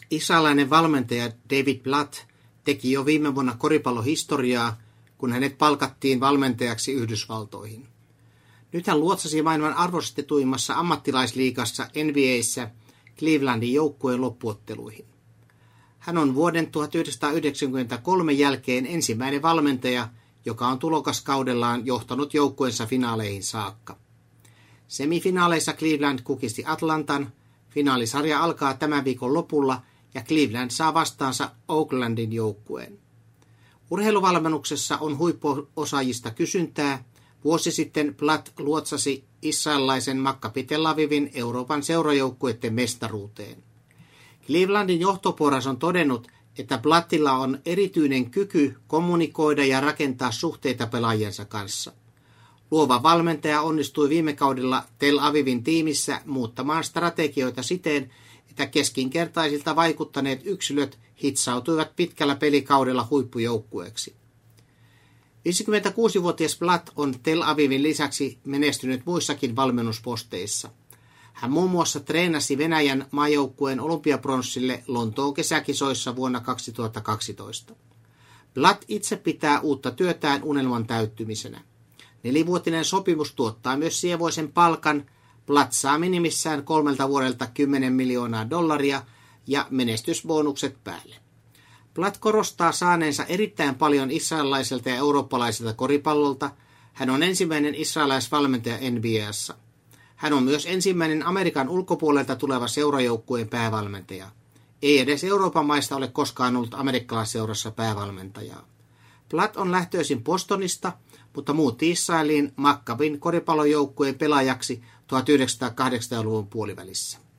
Israelilainen valmentaja David Blatt teki jo viime vuonna koripallohistoriaa, kun hänet palkattiin valmentajaksi Yhdysvaltoihin. Nyt hän luotsasi maailman arvostetuimmassa ammattilaisliigassa NBA:ssä Clevelandin joukkueen loppuotteluihin. Hän on vuoden 1993 jälkeen ensimmäinen valmentaja, joka on tulokaskaudellaan johtanut joukkueensa finaaleihin saakka. Semifinaaleissa Cleveland kukisti Atlantan, finaalisarja alkaa tämän viikon lopulla ja Cleveland saa vastaansa Oaklandin joukkueen. Urheiluvalmennuksessa on huippuosaajista kysyntää. Vuosi sitten Blatt luotsasi israelilaisen Maccabi Tel Avivin Euroopan seurajoukkueiden mestaruuteen. Clevelandin johtoporras on todennut, että Blattilla on erityinen kyky kommunikoida ja rakentaa suhteita pelaajiensa kanssa. Luova valmentaja onnistui viime kaudella Tel Avivin tiimissä muuttamaan strategioita siten, että keskinkertaisilta vaikuttaneet yksilöt hitsautuivat pitkällä pelikaudella huippujoukkueeksi. 56-vuotias Blatt on Tel Avivin lisäksi menestynyt muissakin valmennusposteissa. Hän muun muassa treenasi Venäjän maajoukkueen olympiapronssille Lontoon kesäkisoissa vuonna 2012. Blatt itse pitää uutta työtään unelman täyttymisenä. 4-vuotinen sopimus tuottaa myös sievoisen palkan. Blatt saa minimissään 3 vuodelta $10 miljoonaa ja menestysbonukset päälle. Blatt korostaa saaneensa erittäin paljon israelilaiselta ja eurooppalaiselta koripallolta. Hän on ensimmäinen israelaisvalmentaja NBA:ssa. Hän on myös ensimmäinen Amerikan ulkopuolelta tuleva seurajoukkueen päävalmentaja. Ei edes Euroopan maista ole koskaan ollut amerikkalaisseurassa päävalmentajaa. Blatt on lähtöisin Bostonista, mutta muutti Israeliin Maccabin koripallojoukkueen pelaajaksi 1980-luvun puolivälissä.